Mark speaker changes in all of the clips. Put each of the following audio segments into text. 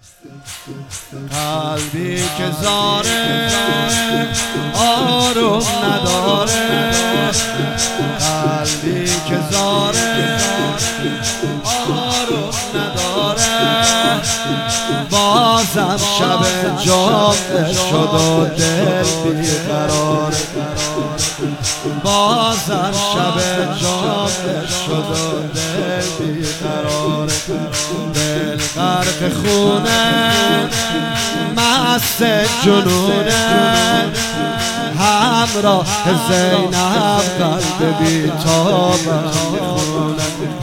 Speaker 1: قلبی که زاره آروم نداره، قلبی که زاره آروم نداره. بازم شب جمعه شد و دل بیقراره، بازم شب جمعه شد و دل بیقراره. دل غرق خونه مست جنونه، همراه زینب قلب بی‌تابم میخونه،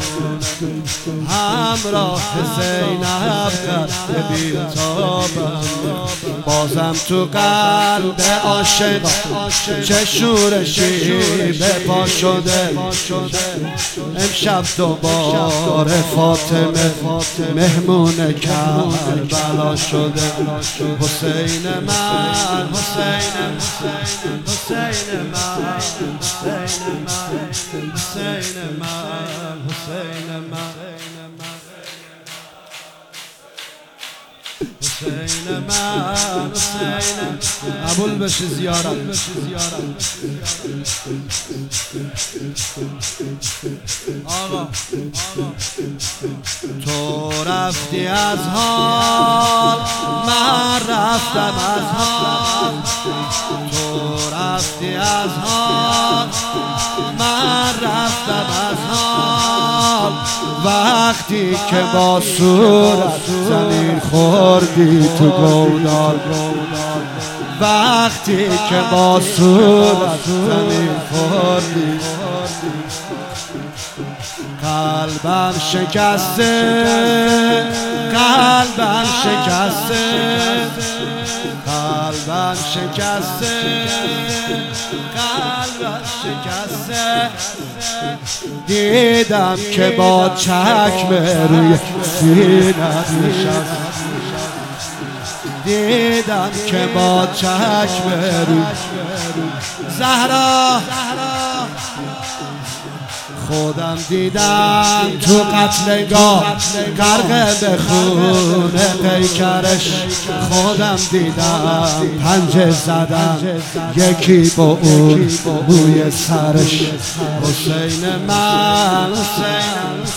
Speaker 1: همراه زینب قلب بی‌تابم. بازم تو قلب عاشقان چه شورشی به پا شده. امشب دوباره فاطمه مهمون کربلا شده. حسین من، حسین من، حسین من، حسین من، حسین من، حسین من، حسین من، حسین قبول بشه زیارت. آقا تو رفتی از حال، من رفتم از حال. تو رفتی از حال، من رفتم از حال. وقتی که با صورت زمین خوردی تو گودال، وقتی که با صورت زمین خوردی. قلبم شکسته، قلبم شکسته، قلبم شکسته، قلبم شکسته. دیدم که با چکم روی سینه‌ات نشست، دیدم که با چکم روی زهرا. خودم دیدم تو قتلگاه غرق به خون پیکرش. خودم دیدم پنجه زدم یکی با اون بوی سرش. حسین من، حسین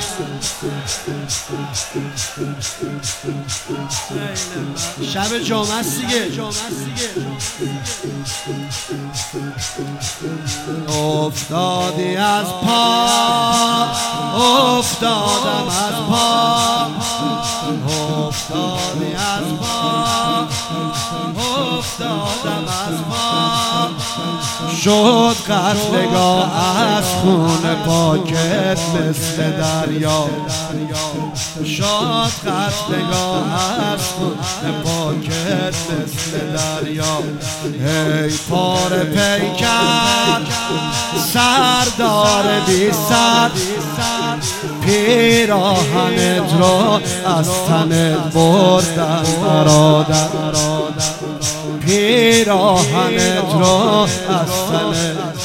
Speaker 1: شب جمعه است دیگه. افتادی از پا، افتادم از پا، افتادی از پا، افتادم از پا. شد قتلگاه از خون پاکت مثل دریا، شد قتلگاه از خون پاکت مثل دریا. ای پاره پیکر سردار بی سر، پیراهنت رو از تنت بردن برادر، پیراهنت رو از تنت.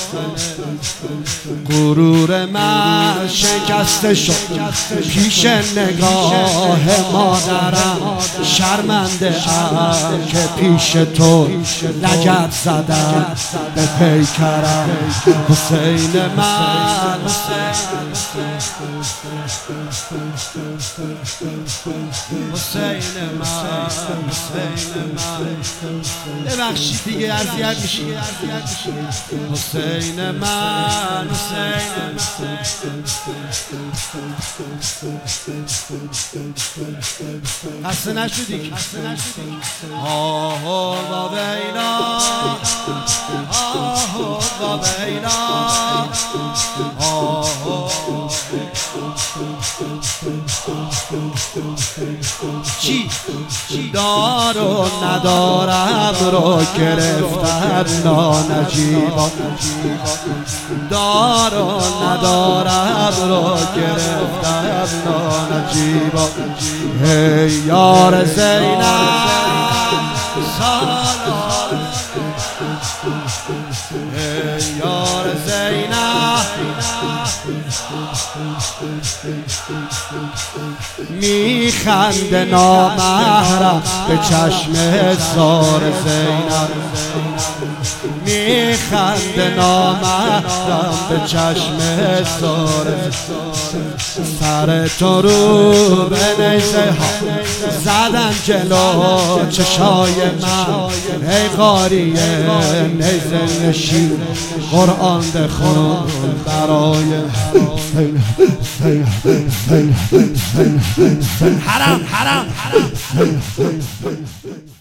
Speaker 1: غرور من شکسته شد پیش نگاه مادرم. شرمنده ام که پیش تو لگد زدم به پیکرم. حسین من، حسین من، حسین من. ببخشید دیگه اذیت میشی. حسین من، حسین خسته نشدی. آه و بینا، آه و بینا، آه چی دار و ندارم رو گرفتن نانجیبا، دار و ندارم رو گرفتن نانجیبا. هی یار زینب سالار، ای یار زینب میخنده نامحرم به چشم زار زینب، میخنده نامحرم به چشم زار سر تو رو به نیزه ها زدن جلو چشای من، ای قاریه نیزه نشین قرآن بخون برای حرم